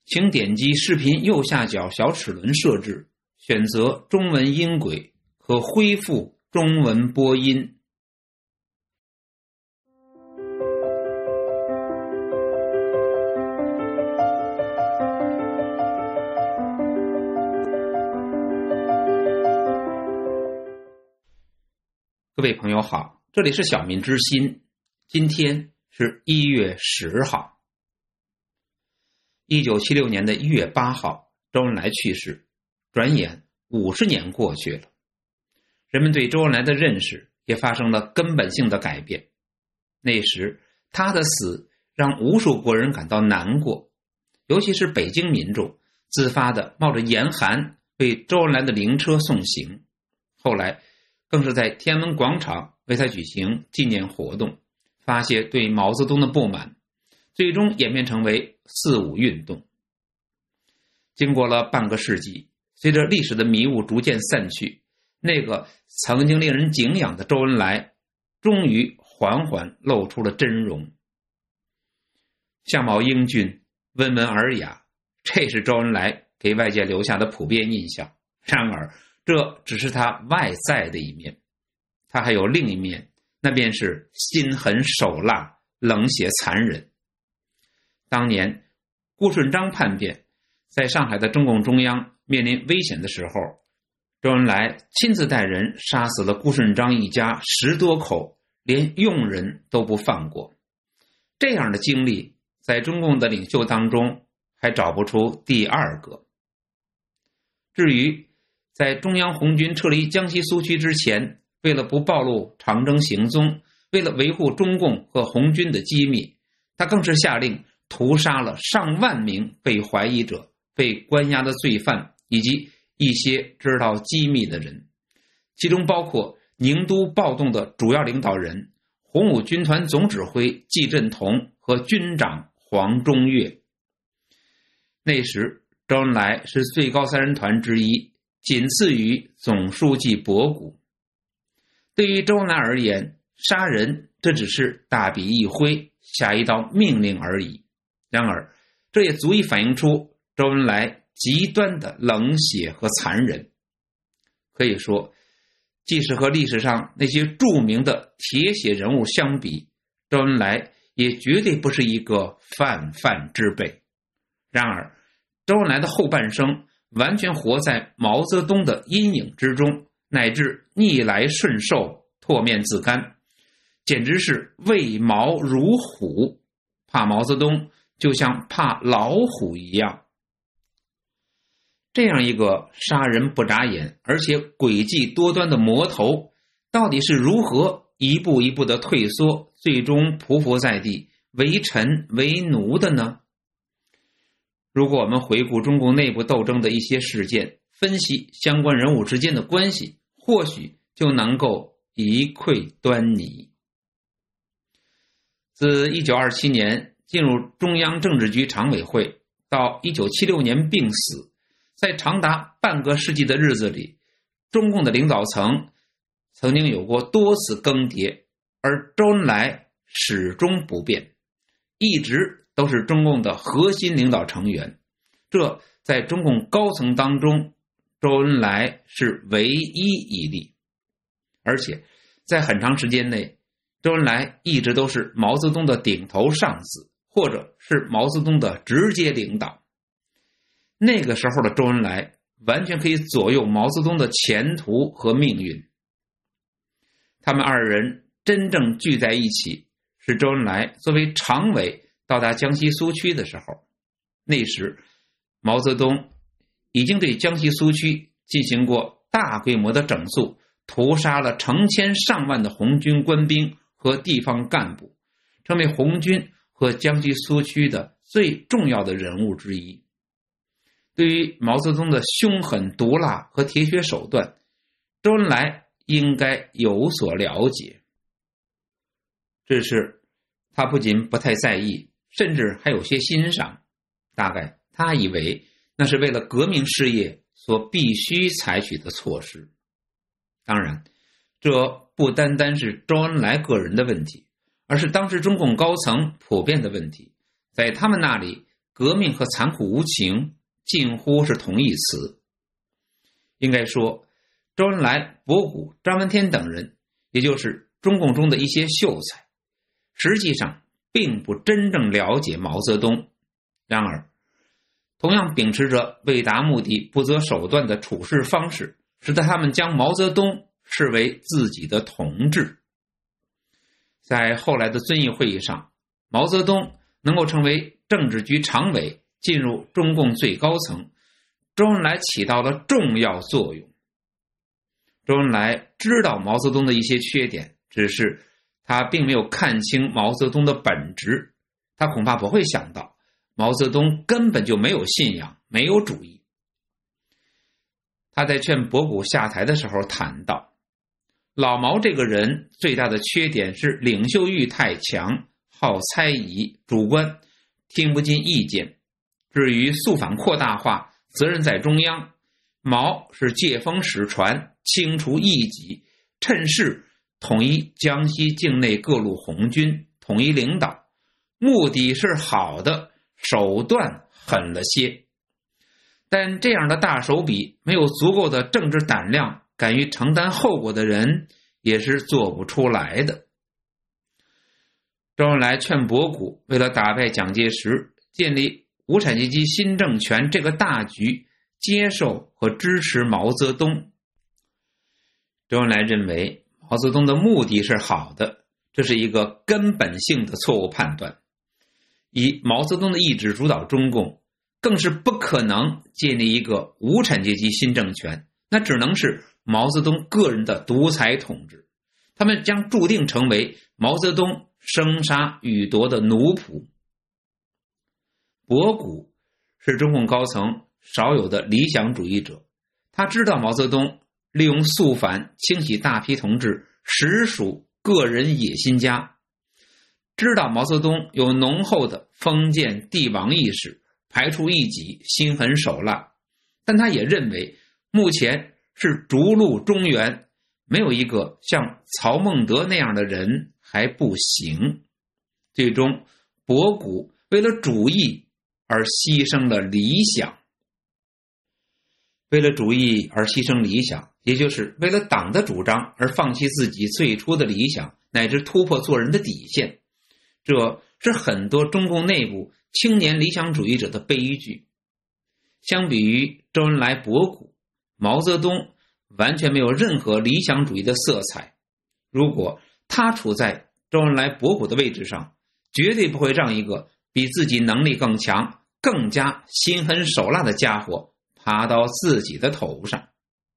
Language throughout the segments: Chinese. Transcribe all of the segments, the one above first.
请点击视频右下角小齿轮设置，选择中文音轨，可恢复中文播音。各位朋友好，这里是小民之心，今天是1月10号。1976年的1月8号，周恩来去世，转眼50年过去了，人们对周恩来的认识也发生了根本性的改变。那时他的死让无数国人感到难过，尤其是北京民众自发地冒着严寒为周恩来的灵车送行，后来更是在天安门广场为他举行纪念活动，发泄对毛泽东的不满，最终演变成为4·5运动。经过了半个世纪，随着历史的迷雾逐渐散去，那个曾经令人敬仰的周恩来终于缓缓露出了真容。相貌英俊，温文尔雅，这是周恩来给外界留下的普遍印象。然而这只是他外在的一面，他还有另一面，那便是心狠手辣，冷血残忍。当年顾顺章叛变，在上海的中共中央面临危险的时候，周恩来亲自带人杀死了顾顺章一家10多口，连佣人都不放过。这样的经历在中共的领袖当中还找不出第二个。至于在中央红军撤离江西苏区之前，为了不暴露长征行踪，为了维护中共和红军的机密，他更是下令屠杀了上万名被怀疑者、被关押的罪犯以及一些知道机密的人，其中包括宁都暴动的主要领导人、红五军团总指挥季振同和军长黄中岳。那时周恩来是最高3人团之一，仅次于总书记博古。对于周恩来而言，杀人这只是大笔一挥，下一道命令而已。然而这也足以反映出周恩来极端的冷血和残忍。可以说，即使和历史上那些著名的铁血人物相比，周恩来也绝对不是一个泛泛之辈。然而周恩来的后半生完全活在毛泽东的阴影之中，乃至逆来顺受，唾面自干，简直是畏毛如虎，怕毛泽东就像怕老虎一样。这样一个杀人不眨眼而且诡计多端的魔头，到底是如何一步一步的退缩，最终匍匐在地，为臣为奴的呢？如果我们回顾中共内部斗争的一些事件，分析相关人物之间的关系，或许就能够一窥端倪。自1927年进入中央政治局常委会到1976年病死，在长达半个世纪的日子里，中共的领导层曾经有过多次更迭，而周恩来始终不变，一直都是中共的核心领导成员。这在中共高层当中，周恩来是唯一一例。而且在很长时间内，周恩来一直都是毛泽东的顶头上司，或者是毛泽东的直接领导。那个时候的周恩来完全可以左右毛泽东的前途和命运。他们二人真正聚在一起，是周恩来作为常委到达江西苏区的时候。那时毛泽东已经对江西苏区进行过大规模的整肃，屠杀了成千上万的红军官兵和地方干部，成为红军和江西苏区的最重要的人物之一。对于毛泽东的凶狠毒辣和铁血手段，周恩来应该有所了解。只是他不仅不太在意，甚至还有些欣赏。大概他以为那是为了革命事业所必须采取的措施。当然，这不单单是周恩来个人的问题，而是当时中共高层普遍的问题。在他们那里， 革命和残酷无情近乎是同义词。应该说，周恩来、博古、张闻天等人，也就是中共中的一些秀才，实际上并不真正了解毛泽东。然而，同样秉持着为达目的不择手段的处事方式，使得他们将毛泽东视为自己的同志。在后来的遵义会议上，毛泽东能够成为政治局常委，进入中共最高层，周恩来起到了重要作用。周恩来知道毛泽东的一些缺点，只是他并没有看清毛泽东的本质，他恐怕不会想到毛泽东根本就没有信仰，没有主义。他在劝博古下台的时候谈到，老毛这个人最大的缺点是领袖欲太强，好猜疑，主观，听不进意见。至于肃反扩大化，责任在中央。毛是借风使船，清除异己，趁势统一江西境内各路红军，统一领导，目的是好的，手段狠了些。但这样的大手笔，没有足够的政治胆量，敢于承担后果的人也是做不出来的。周恩来劝博古为了打败蒋介石，建立无产阶级新政权这个大局，接受和支持毛泽东。周恩来认为毛泽东的目的是好的，这是一个根本性的错误判断。以毛泽东的意志主导中共，更是不可能建立一个无产阶级新政权，那只能是毛泽东个人的独裁统治，他们将注定成为毛泽东生杀予夺的奴仆。博古是中共高层少有的理想主义者，他知道毛泽东利用肃反清洗大批同志实属个人野心家，知道毛泽东有浓厚的封建帝王意识，排除异己，心狠手辣，但他也认为目前是逐鹿中原，没有一个像曹孟德那样的人还不行。最终博古为了主义而牺牲了理想。为了主义而牺牲理想，也就是为了党的主张而放弃自己最初的理想，乃至突破做人的底线，这是很多中共内部青年理想主义者的悲剧。相比于周恩来、博古，毛泽东完全没有任何理想主义的色彩。如果他处在周恩来、博古的位置上，绝对不会让一个比自己能力更强、更加心狠手辣的家伙爬到自己的头上。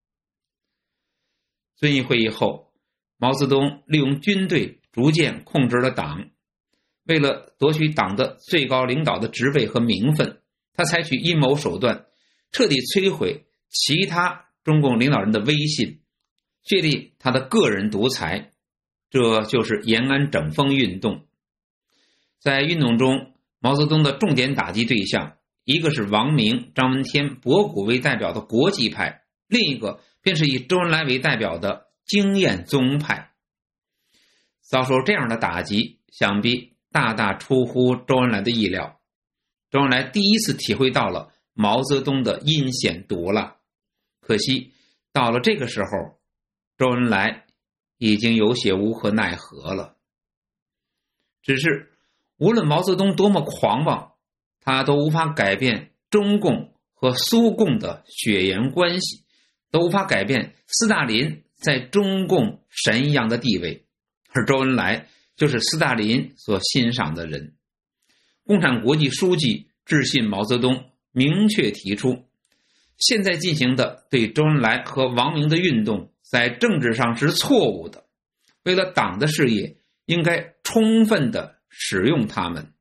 遵义会议后，毛泽东利用军队逐渐控制了党，为了夺取党的最高领导的职位和名分，他采取阴谋手段，彻底摧毁其他中共领导人的威信，确立他的个人独裁，这就是延安整风运动。在运动中，毛泽东的重点打击对象，一个是王明、张闻天、博古为代表的国际派，另一个便是以周恩来为代表的经验宗派。遭受这样的打击，想必大大出乎周恩来的意料。周恩来第一次体会到了毛泽东的阴险毒辣，可惜到了这个时候，周恩来已经有些无可奈何了。只是无论毛泽东多么狂妄，他都无法改变中共和苏共的血缘关系，都无法改变斯大林在中共神一样的地位，而周恩来就是斯大林所欣赏的人。共产国际书记致信毛泽东，明确提出，现在进行的对周恩来和王明的运动在政治上是错误的，为了党的事业，应该充分的使用他们。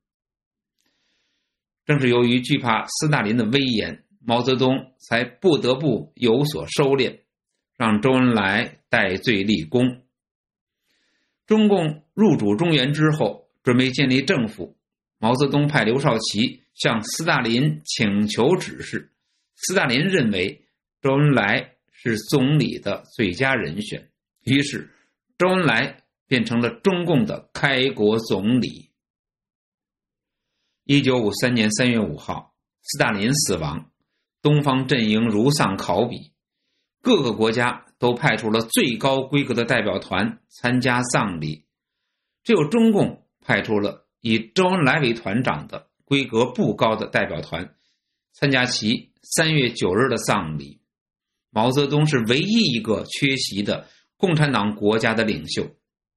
正是由于惧怕斯大林的威严，毛泽东才不得不有所收敛，让周恩来戴罪立功。中共入主中原之后，准备建立政府，毛泽东派刘少奇向斯大林请求指示，斯大林认为周恩来是总理的最佳人选，于是周恩来变成了中共的开国总理。 1953年3月5号，斯大林死亡，东方阵营如丧考妣，各个国家都派出了最高规格的代表团参加葬礼，只有中共派出了以周恩来为团长的规格不高的代表团参加其3月9日的葬礼。毛泽东是唯一一个缺席的共产党国家的领袖。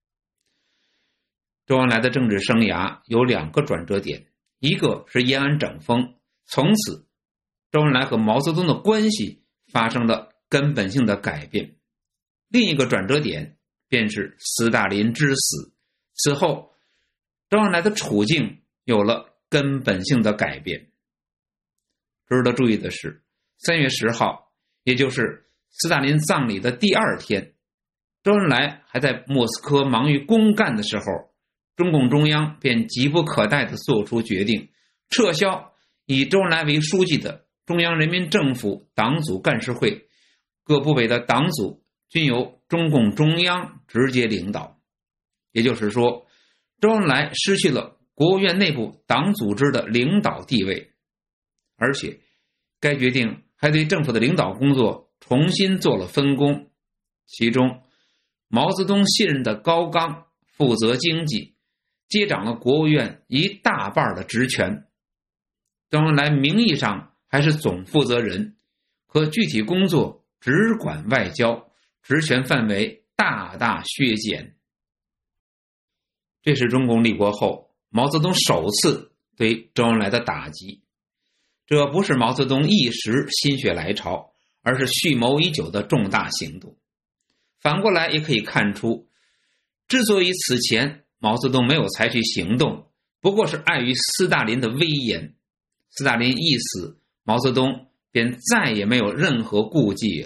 周恩来的政治生涯有2个转折点，一个是延安整风，从此周恩来和毛泽东的关系发生了根本性的改变。另一个转折点便是斯大林之死，此后周恩来的处境有了根本性的改变。值得注意的是，3月10号，也就是斯大林葬礼的第2天，周恩来还在莫斯科忙于公干的时候，中共中央便急不可待地做出决定，撤销以周恩来为书记的中央人民政府党组干事会，各部委的党组均由中共中央直接领导。也就是说，周恩来失去了国务院内部党组织的领导地位，而且该决定还对政府的领导工作重新做了分工。其中，毛泽东信任的高岗负责经济，接掌了国务院一大半的职权。周恩来名义上还是总负责人，可具体工作只管外交，职权范围大大削减。这是中共立国后毛泽东首次对周恩来的打击，这不是毛泽东一时心血来潮，而是蓄谋已久的重大行动。反过来也可以看出，之所以此前毛泽东没有采取行动，不过是碍于斯大林的威严。斯大林一死，毛泽东便再也没有任何顾忌了。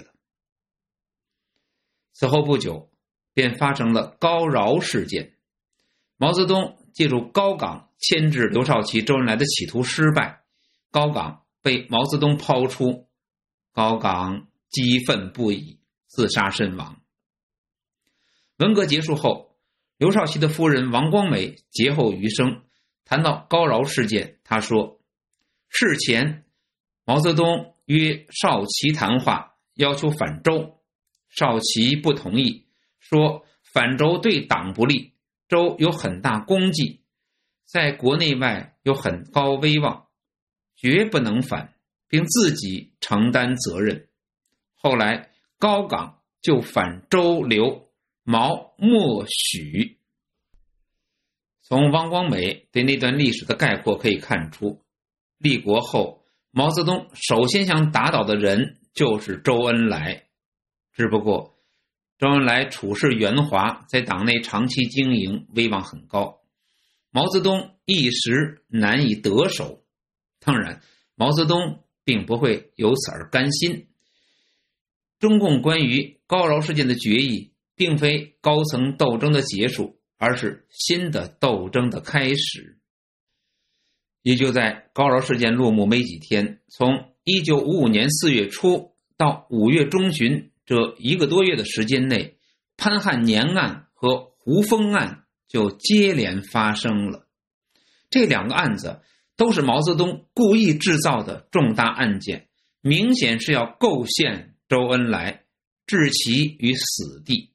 此后不久，便发生了高饶事件。毛泽东借助高岗牵制刘少奇、周恩来的企图失败，高岗被毛泽东抛出，高岗激愤不已，自杀身亡。文革结束后，刘少奇的夫人王光美劫后余生，谈到高饶事件，他说：事前毛泽东约少奇谈话，要求反周，少奇不同意，说反周对党不利，周有很大功绩，在国内外有很高威望，绝不能反，并自己承担责任。后来高岗就反周刘，毛默许。从王光美对那段历史的概括可以看出，立国后毛泽东首先想打倒的人就是周恩来。只不过周恩来处事圆滑，在党内长期经营，威望很高，毛泽东一时难以得手。当然，毛泽东并不会由此而甘心。中共关于高饶事件的决议，并非高层斗争的结束，而是新的斗争的开始。也就在高饶事件落幕没几天，从1955年4月初到5月中旬这1个多月的时间内，潘汉年案和胡风案就接连发生了。这2个案子都是毛泽东故意制造的重大案件，明显是要构陷周恩来，置其于死地。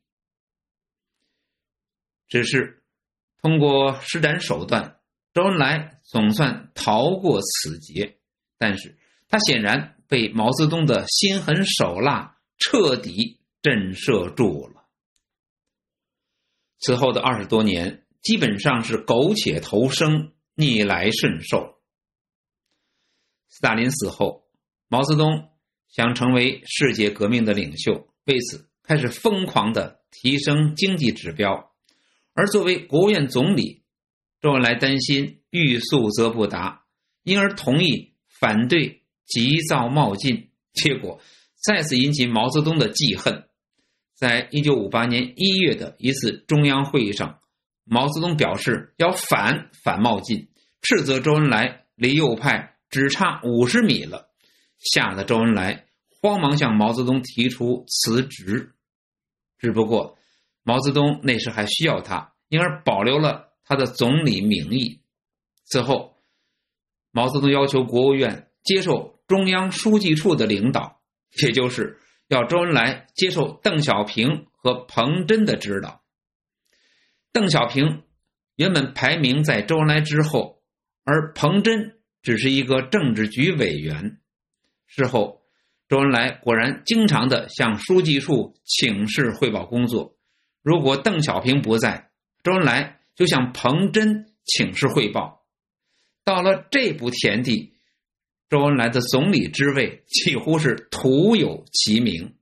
只是通过施展手段，周恩来总算逃过此劫，但是他显然被毛泽东的心狠手辣彻底震慑住了。此后的20多年，基本上是苟且偷生，逆来顺受。斯大林死后，毛泽东想成为世界革命的领袖，为此开始疯狂地提升经济指标。而作为国务院总理，周恩来担心欲速则不达，因而同意反对急躁冒进，结果再次引起毛泽东的记恨。在1958年1月的一次中央会议上，毛泽东表示要反冒进，斥责周恩来离右派只差50米了，吓得周恩来慌忙向毛泽东提出辞职。只不过毛泽东那时还需要他，因而保留了他的总理名义。此后毛泽东要求国务院接受中央书记处的领导，也就是要周恩来接受邓小平和彭真的指导。邓小平原本排名在周恩来之后，而彭真只是一个政治局委员。事后，周恩来果然经常地向书记处请示汇报工作。如果邓小平不在，周恩来就向彭真请示汇报。到了这步田地，周恩来的总理之位几乎是徒有其名。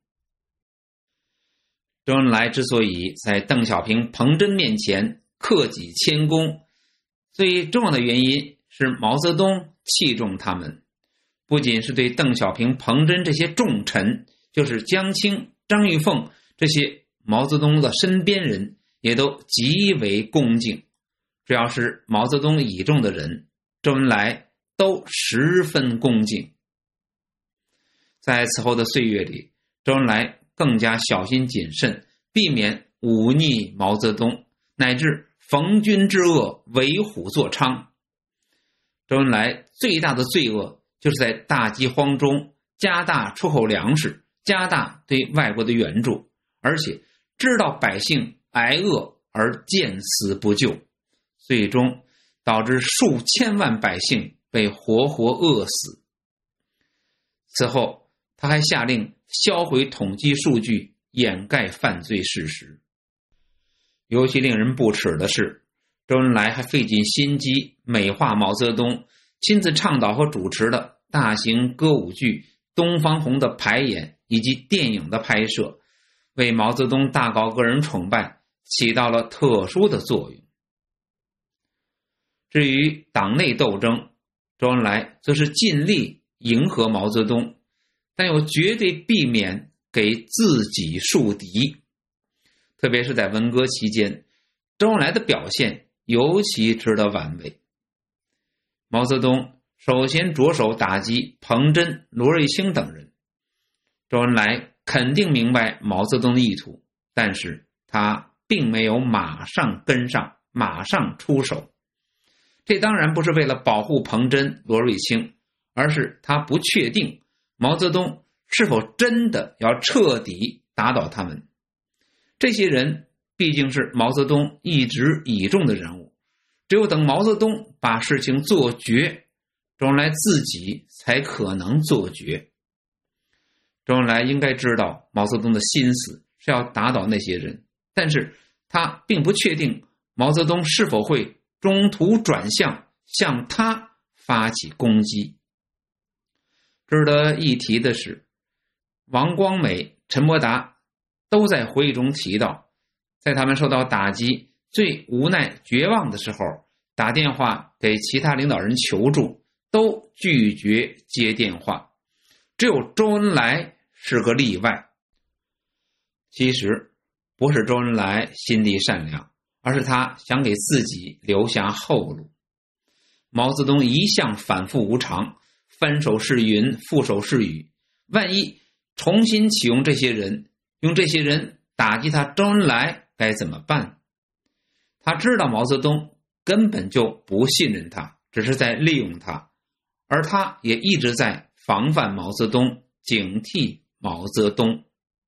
周恩来之所以在邓小平、彭真面前克己谦恭，最重要的原因是毛泽东器重他们，不仅是对邓小平、彭真这些重臣，就是江青、张玉凤这些毛泽东的身边人也都极为恭敬。只要是毛泽东倚重的人，周恩来都十分恭敬。在此后的岁月里，周恩来更加小心谨慎，避免忤逆毛泽东，乃至逢君之恶，为虎作伥。周恩来最大的罪恶就是在大饥荒中加大出口粮食，加大对外国的援助，而且知道百姓挨饿而见死不救，最终导致数千万百姓被活活饿死。此后，他还下令销毁统计数据，掩盖犯罪事实。尤其令人不齿的是，周恩来还费尽心机美化毛泽东，亲自倡导和主持的大型歌舞剧《东方红》的排演以及电影的拍摄，为毛泽东大搞个人崇拜起到了特殊的作用。至于党内斗争，周恩来则是尽力迎合毛泽东，但又绝对避免给自己树敌。特别是在文革期间，周恩来的表现尤其值得玩味。毛泽东首先着手打击彭真、罗瑞卿等人，周恩来肯定明白毛泽东的意图，但是他并没有马上跟上，马上出手。这当然不是为了保护彭真、罗瑞卿，而是他不确定毛泽东是否真的要彻底打倒他们。这些人毕竟是毛泽东一直倚重的人物，只有等毛泽东把事情做绝，周恩来自己才可能做绝。周恩来应该知道毛泽东的心思是要打倒那些人，但是他并不确定毛泽东是否会中途转向向他发起攻击。值得一提的是，王光美、陈伯达都在回忆中提到，在他们受到打击最无奈绝望的时候，打电话给其他领导人求助，都拒绝接电话，只有周恩来是个例外。其实不是周恩来心地善良，而是他想给自己留下后路。毛泽东一向反复无常，翻手是云，覆手是雨，万一重新启用这些人，用这些人打击他周恩来该怎么办？他知道毛泽东根本就不信任他，只是在利用他，而他也一直在防范毛泽东，警惕毛泽东。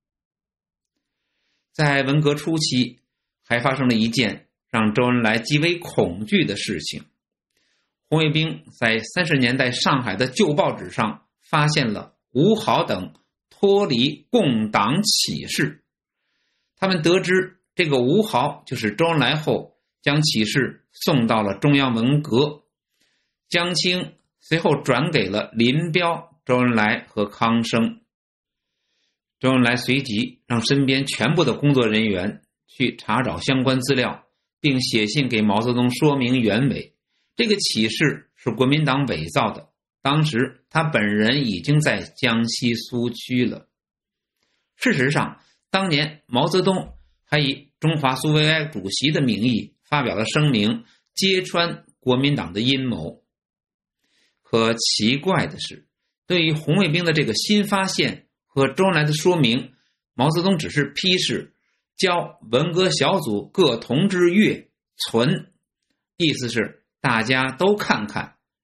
在文革初期，还发生了一件让周恩来极为恐惧的事情。红卫兵在30年代上海的旧报纸上发现了吴豪等脱离共党启事。他们得知这个吴豪就是周恩来后，将启事送到了中央文革。江青随后转给了林彪、周恩来和康生。周恩来随即让身边全部的工作人员去查找相关资料，并写信给毛泽东说明原委。这个启事是国民党伪造的，当时他本人已经在江西苏区了。事实上，当年毛泽东还以中华苏维埃主席的名义发表了声明，揭穿国民党的阴谋。可奇怪的是，对于红卫兵的这个新发现和周恩来的说明，毛泽东只是批示，交文革小组各同志阅存，意思是大家都看看，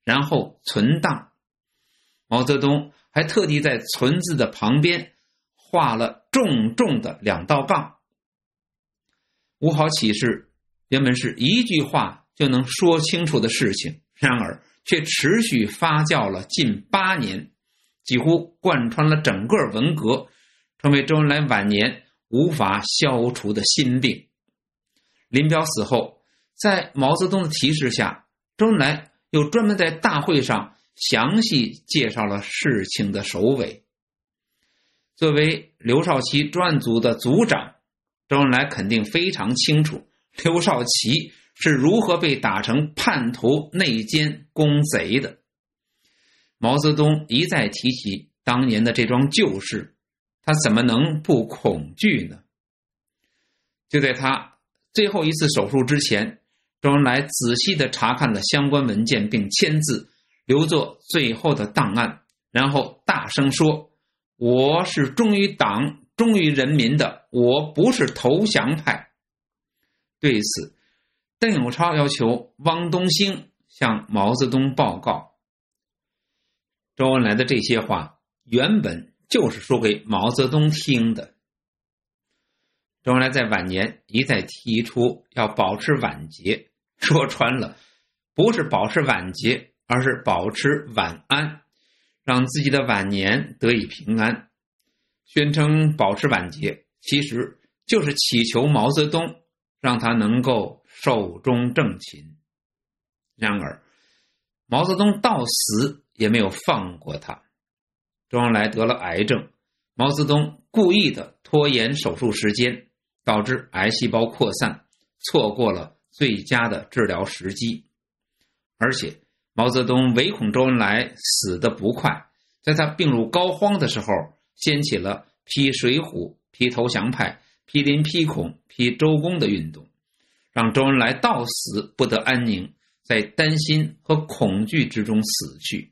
然后存档。毛泽东还特地在存字的旁边画了重重的2道杠。五好启事原本是一句话就能说清楚的事情，然而却持续发酵了近8年，几乎贯穿了整个文革，成为周恩来晚年无法消除的心病。林彪死后，在毛泽东的提示下，周恩来又专门在大会上详细介绍了事情的首尾。作为刘少奇专案组的组长，周恩来肯定非常清楚刘少奇是如何被打成叛徒、内奸、公贼的。毛泽东一再提起当年的这桩旧事，他怎么能不恐惧呢？就在他最后一次手术之前，周恩来仔细地查看了相关文件并签字，留作最后的档案，然后大声说：我是忠于党、忠于人民的，我不是投降派。对此，邓颖超要求汪东兴向毛泽东报告。周恩来的这些话原本就是说给毛泽东听的。周恩来在晚年一再提出要保持晚节，说穿了不是保持晚节，而是保持晚安，让自己的晚年得以平安。宣称保持晚节，其实就是祈求毛泽东让他能够寿终正寝。然而毛泽东到死也没有放过他。周恩来得了癌症，毛泽东故意的拖延手术时间，导致癌细胞扩散，错过了最佳的治疗时机。而且毛泽东唯恐周恩来死得不快，在他病入膏肓的时候，掀起了批水浒、批投降派、批林批孔、批周公的运动，让周恩来到死不得安宁，在担心和恐惧之中死去。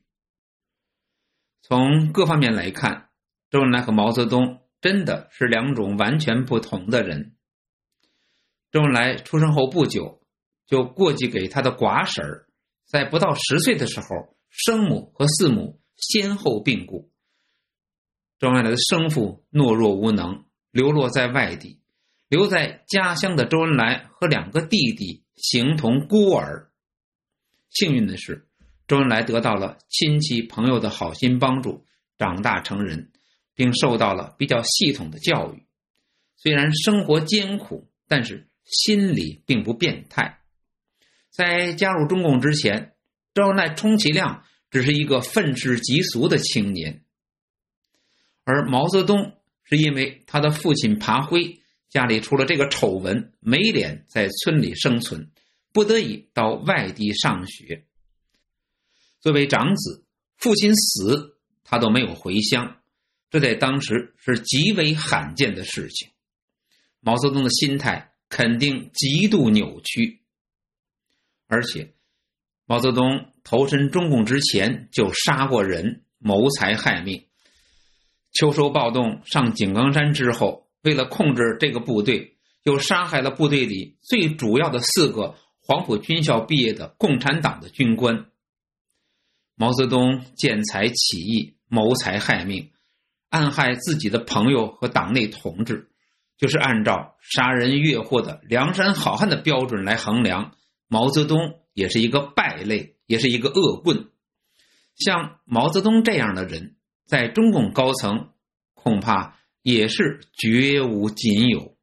从各方面来看，周恩来和毛泽东真的是2种完全不同的人。周恩来出生后不久，就过继给他的寡婶儿，在不到10岁的时候，生母和四母先后病故。周恩来的生父懦弱无能，流落在外地，留在家乡的周恩来和2个弟弟形同孤儿。幸运的是，周恩来得到了亲戚朋友的好心帮助，长大成人，并受到了比较系统的教育。虽然生活艰苦，但是心理并不变态。在加入中共之前，周恩来充其量只是一个愤世嫉俗的青年。而毛泽东是因为他的父亲爬辉家里出了这个丑闻，没脸在村里生存，不得已到外地上学。作为长子，父亲死他都没有回乡，这在当时是极为罕见的事情。毛泽东的心态肯定极度扭曲。而且毛泽东投身中共之前就杀过人，谋财害命。秋收暴动上井冈山之后，为了控制这个部队，又杀害了部队里最主要的4个黄埔军校毕业的共产党的军官。毛泽东见财起义，谋财害命，暗害自己的朋友和党内同志，就是按照杀人越货的梁山好汉的标准来衡量，毛泽东也是一个败类，也是一个恶棍。像毛泽东这样的人，在中共高层恐怕也是绝无仅有。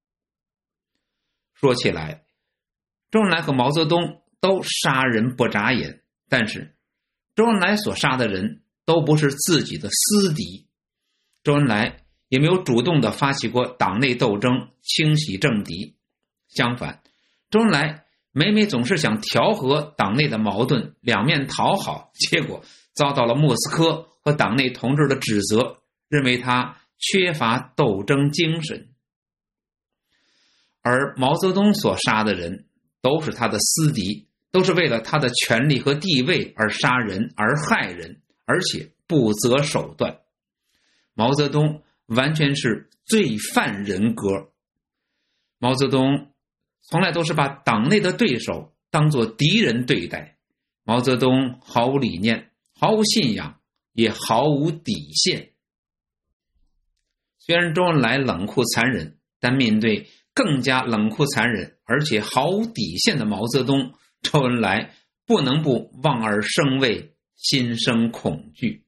说起来，周恩来和毛泽东都杀人不眨眼，但是周恩来所杀的人都不是自己的私敌，周恩来也没有主动地发起过党内斗争，清洗政敌。相反，周恩来每每总是想调和党内的矛盾，两面讨好，结果遭到了莫斯科和党内同志的指责，认为他缺乏斗争精神。而毛泽东所杀的人都是他的私敌，都是为了他的权力和地位而杀人而害人，而且不择手段。毛泽东完全是罪犯人格。毛泽东从来都是把党内的对手当作敌人对待， 毛泽东毫无理念，毫无信仰，也毫无底线。虽然周恩来冷酷残忍，但面对更加冷酷残忍而且毫无底线的毛泽东，周恩来不能不望而生畏，心生恐惧。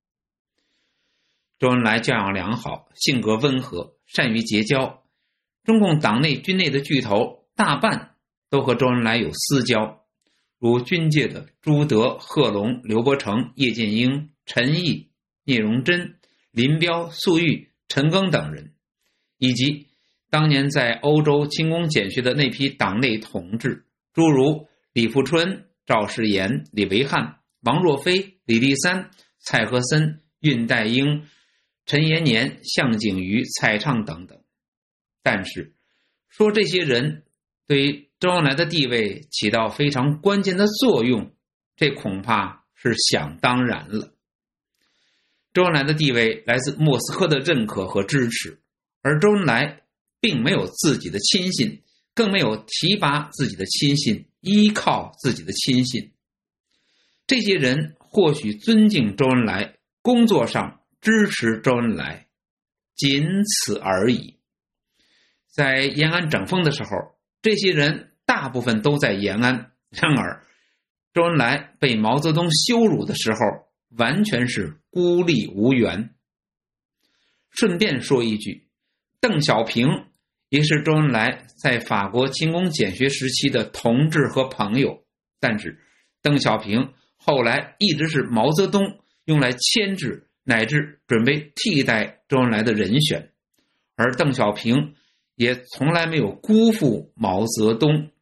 周恩来教养良好，性格温和，善于结交。中共党内军内的巨头大半都和周恩来有私交，如军界的朱德、贺龙、刘伯承、叶剑英、陈毅、聂荣臻、林彪、粟裕、陈赓等人，以及当年在欧洲勤工俭学的那批党内同志，诸如李富春、赵世炎、李维汉、王若飞、李立三、蔡和森、恽代英、陈延年、项景瑜、蔡畅等等。但是说这些人对周恩来的地位起到非常关键的作用，这恐怕是想当然了。周恩来的地位来自莫斯科的认可和支持，而周恩来并没有自己的亲信，更没有提拔自己的亲信，依靠自己的亲信。这些人或许尊敬周恩来，工作上支持周恩来，仅此而已。在延安整风的时候，这些人大部分都在延安，然而周恩来被毛泽东羞辱的时候，完全是孤立无援。顺便说一句，邓小平也是周恩来在法国勤工俭学时期的同志和朋友，但是邓小平后来一直是毛泽东用来牵制乃至准备替代周恩来的人选，而邓小平也从来没有辜负毛泽东。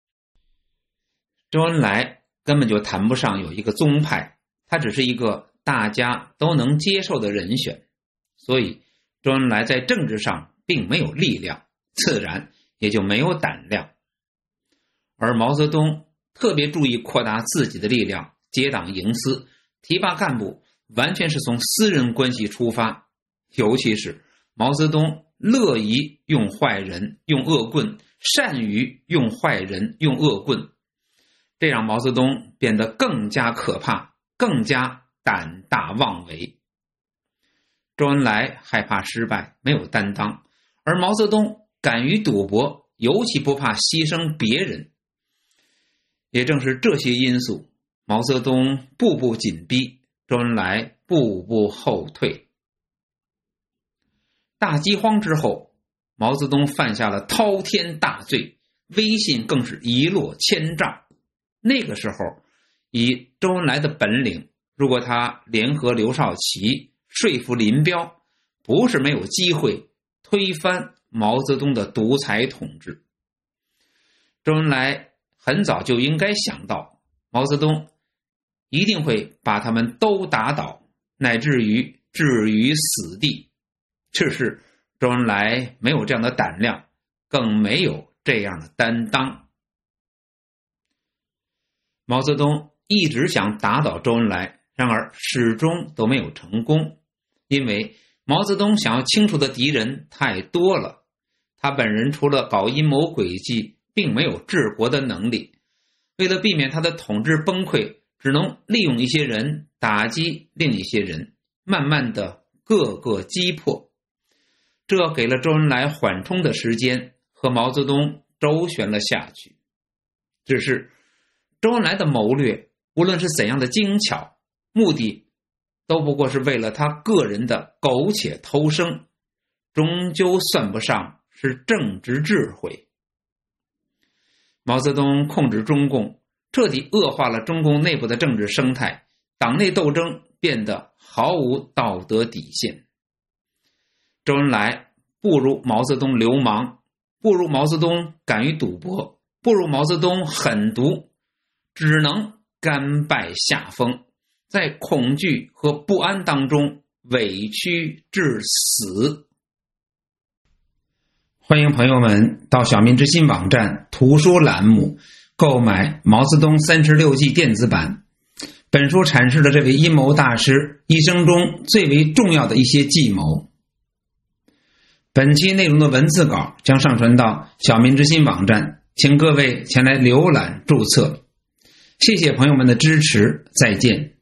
周恩来根本就谈不上有一个宗派，他只是一个大家都能接受的人选，所以周恩来在政治上并没有力量，自然也就没有胆量。而毛泽东特别注意扩大自己的力量，结党营私，提拔干部完全是从私人关系出发，尤其是毛泽东乐于用坏人用恶棍，善于用坏人用恶棍，这让毛泽东变得更加可怕，更加胆大妄为。周恩来害怕失败，没有担当，而毛泽东敢于赌博，尤其不怕牺牲别人。也正是这些因素，毛泽东步步紧逼，周恩来步步后退。大饥荒之后，毛泽东犯下了滔天大罪，威信更是一落千丈。那个时候，以周恩来的本领，如果他联合刘少奇说服林彪，不是没有机会推翻毛泽东的独裁统治。周恩来很早就应该想到，毛泽东一定会把他们都打倒，乃至于置于死地。只是周恩来没有这样的胆量，更没有这样的担当。毛泽东一直想打倒周恩来，然而始终都没有成功，因为毛泽东想要清除的敌人太多了，他本人除了搞阴谋诡计，并没有治国的能力。为了避免他的统治崩溃，只能利用一些人打击另一些人，慢慢的各个击破。这给了周恩来缓冲的时间，和毛泽东周旋了下去。只是周恩来的谋略无论是怎样的精巧，目的都不过是为了他个人的苟且偷生，终究算不上是政治智慧。毛泽东控制中共，彻底恶化了中共内部的政治生态，党内斗争变得毫无道德底线。周恩来不如毛泽东流氓，不如毛泽东敢于赌博，不如毛泽东狠毒，只能甘拜下风，在恐惧和不安当中委屈至死。欢迎朋友们到小民之心网站图书栏目购买《毛泽东36计》电子版。本书阐释了这位阴谋大师一生中最为重要的一些计谋。本期内容的文字稿将上传到小民之心网站，请各位前来浏览注册。 谢谢朋友们的支持，再见。